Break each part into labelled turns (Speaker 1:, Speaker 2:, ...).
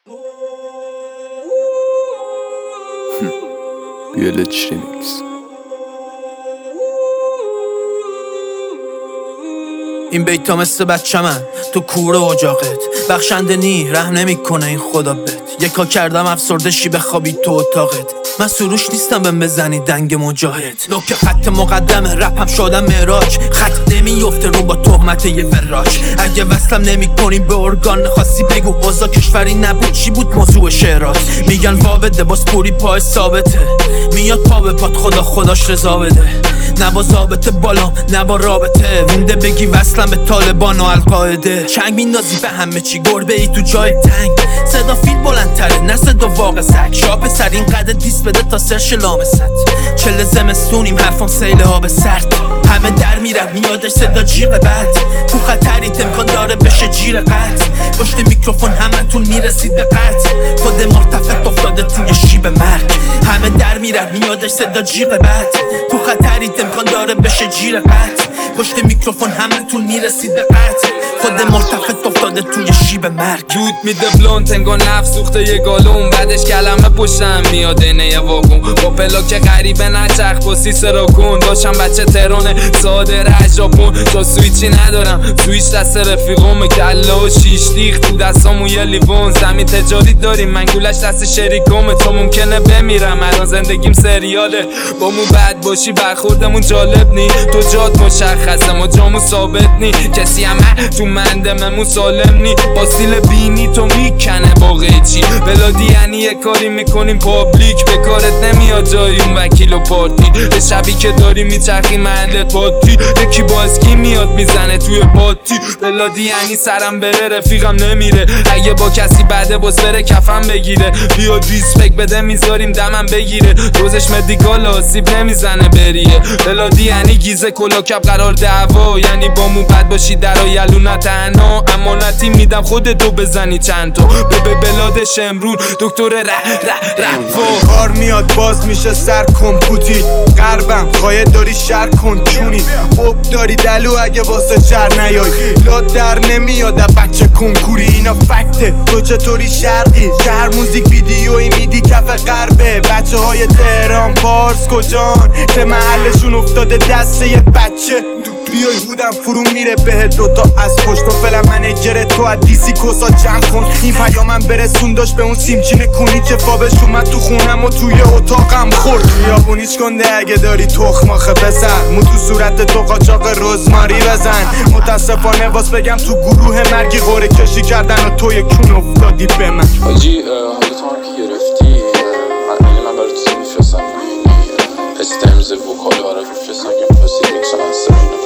Speaker 1: BLH Remix.
Speaker 2: این بیتا مثل بچه من تو کوره اجاقت، بخشنده نی رحم نمی کنه این خدا بد. یکا کردم افسرده شی بخوابی تو اتاقت، من سروش نیستم بهم بزنی دنگ مجاهد. نوک خط مقدمه رپم شدم معراج، خط نمیفته رو با تهمت یه وراج. اگه وصلم نمی کنی به ارگان خواستی بگو اوضاع کشوری نبود چی بود موضوع شعرات. میگن وابده باز پوری پای ثابته، میاد پا به پات خداش رضا بده. نه با ضابطه بالام نه با رابطه، مونده بگی وصلم به طالبان و القاعده. چنگ میندازی به همه چی گربه ای تو جای تنگ، صدا فیل بلندتره نه صدا واقع سگ. شاپ سر این قدر دیس بده تا سرش لامست، چل زمستونیم حرفم سیل آب سرد. همه در میرن میادش صدا جیغ بد، تو خطریت امکان داره بشه جیر قد. پشت میکروفون همه تون میرسید به قد، خود مرتفع افتاده توی شیب مرگ. همه در میرن میادش صدا جیغ بد، تو خطریت امکان داره بشه جیر قد. پشت میکروفون همه تون میرسید به قد، خود مرتفع افتاده توی شیب مرگ.
Speaker 3: دود میده بلونت انگار نفس سوخته یه گالون، بعدش کلمه پشتم میاد اینه یه واگون. با پلاک غریبه نچرخ با سیس را کن، داشتم بچه ترونه ساده ژاپن. جا سویچی ندارم سویچ دست رفیقم، کله و شیش دیخ تو دستامون یه لیوان. زمین تجاری داریم منگولش دست شریکمه، تو ممکنه بمیرم الان زندگیم سریاله. با مو بد باشی برخوردمون جالب نی، تو جات مشخصه ما جامو ثابت نی. کسی هم تو مندممون سالم نی، با سیل بینی تو میکنه با قیچی. بلادی یعنی یه کاری میکنیم پابلیک، به کارت نمیاد جایی اون وکیل و پارتی. به شبی که داری میچرخی محلت پاتی، یکی با اسکی میاد میزنه توی پاتی. بلادی یعنی سرم بره رفیقم نمیره، اگه با کسی بده باز بره کفم بگیره. بیاد ریسپکت بده میذاریم دمم بگیره، روزش مدیکال آسیب نمیزنه بریه. بلادی یعنی گیزه کلاکب قرار دعوا، یعنی با مو بد باشی در یلو تنها. امانتی میدم خودتو بزنی چند تا به بلاد شمرون دکتر رفا.
Speaker 4: کار میاد باز میشه سر کمپوتی، قربم خواهد داری شر کن چونی. خوب داری دلو اگه واسه شر نیای، لاد در نمیاد بچه کنکوری. اینا فکته تو چطوری شرقی، شهر موزیک ویدیویی میدی کف غربه. بچه های تهران پارس کجان که محلشون افتاده دست یه بچه. بیای بودم فرو میره بهت دوتا از پشت و فعلا منیجر تو از دیسی کسا جمع کن. این پیامم برسون داشت به اون سیمچین کنی که فابش اومد تو خونم و توی اتاقم خورد. خیابونیش کنده اگه داری تخماخه بزن، مو تو صورت تو قاچاق رزماری بزن. متاسفانه واس بگم تو گروه مرگی قره کشی کردن و تو یکون افتادی به من.
Speaker 1: حاجی حالا تو هم که گرفتی من برای تو میفرستم، پسی ترمز وکال برای میفرستم که میفرستی میکسم انسترام نکنی.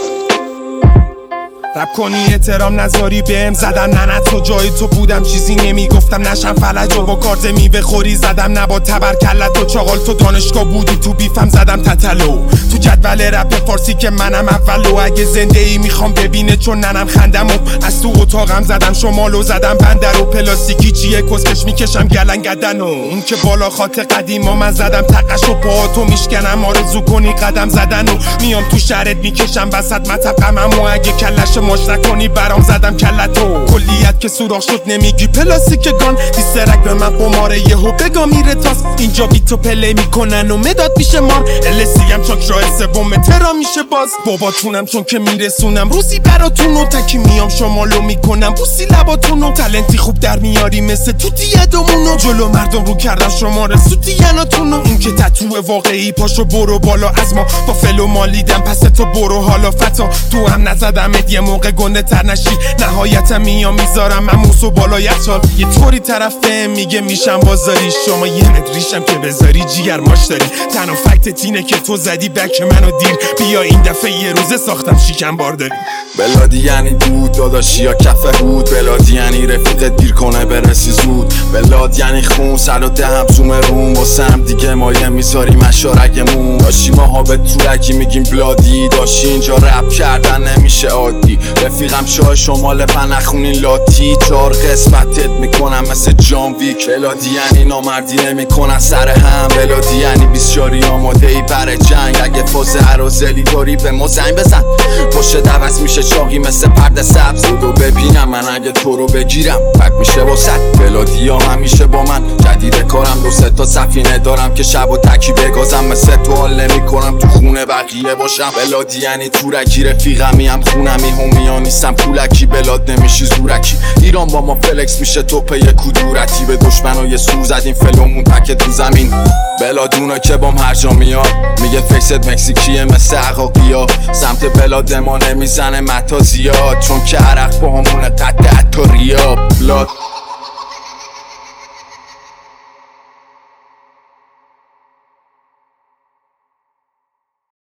Speaker 4: رب کنی احترام نذاری بهم زدن ننت تو جای تو بودم چیزی نمیگفتم نشم فلج و با کارت میوه خوری زدم. نبا تبرکلت و چاقال تو دانشگاه بودی تو بیفم زدم تتلو تو جدول رپ فارسی که منم اولو. اگه زنده ای میخوام ببینه چون ننم خندم و از تو اتاقم زدم شمالو زدم بندر و پلاستیکی چیه کسکش میکشم گلنگدن و اون که بالا خاط قدیما من زدم تقش و پاهاتو میشکنم آرزو کنی قدم زدن و میام تو شهرت میکشم وسط مطبقمم و اگه کلش ماش نکنی برام زدم کلتو. کلیت که سوراخ شد نمیگی پلاستیک گان، دیسترک به من قماره یهو بگا میره تاس. اینجا بیتو پلی میکنن و مداد میشه مار، السیم چاک راه سوم ترا میشه باز. باباتونم چون که میرسونم روزی براتونو، تکی میام شمالو میکنم بوسی لباتونو. تلنتی خوب در میاری مثل توتی یدمونو، جلو مردم رو کردن شماره سوتی یناتونو. این که تتو واقعی پاشو برو بالا از ما، با فلو مالیدم پس تو برو حالا فتا. تو هم نزدم یه موقع گنده تر نشی، نهایتم میام میذارم مموسو بالا یخچال. یه طوری طرفه میگه میشم بازاری، شما یه مدریشم که بذاری جیگر ماش داری. تنها فکت تینه که تو زدی بک منو دیر، بیا این دفعه یه روزه ساختم شیکم بارداری.
Speaker 1: بلادی یعنی دود داداشی یا کف هود، بلادی یعنی رفیقت دیر کنه برسی زود. بلاد یعنی خون سر و دهم زوم روم، واسه هم دیگه مایه میذاری مشارگمون. داشی ماها به طولکی میگیم بلادی، داشی اینجا رپ کردن نمیشه عادی. رفیقم شاه شمال من نخونی لاتی 4 قسمتت میکنم مثل جان ویک بلادی یعنی نامردی نمیکنن سر هم بلادی یعنی بیسیاری آماده ای برای جنگ اگه فاز عرازلی داری به ما زنگ بزن پشت دوست میشه چاقی مثل پرده سبز بودو ببینم من اگه تو رو بگیرم بد میشه واسد بلادی ها همیشه با من جدید کارم 2-3 تا سفینه دارم که شب و تکی بگازم مثل تو حال نمی کنم تو خونه بقیه باشم بلادی یعنی تورکی رفیقمی هم خونمی همیا نیستم پولکی بلاد نمیشی زورکی ایران با ما فلکس میشه توپه یه کدورتی به دشمنای سو زدیم فلومون تکه تو زمین بلادونا که بام هر جا میاد میگه فیست مکزیکیه مثل عقاقیا سمت بلاد ما نمیزنه متا زیاد چون که عرق با همونه قد 10 تا ریا بلاد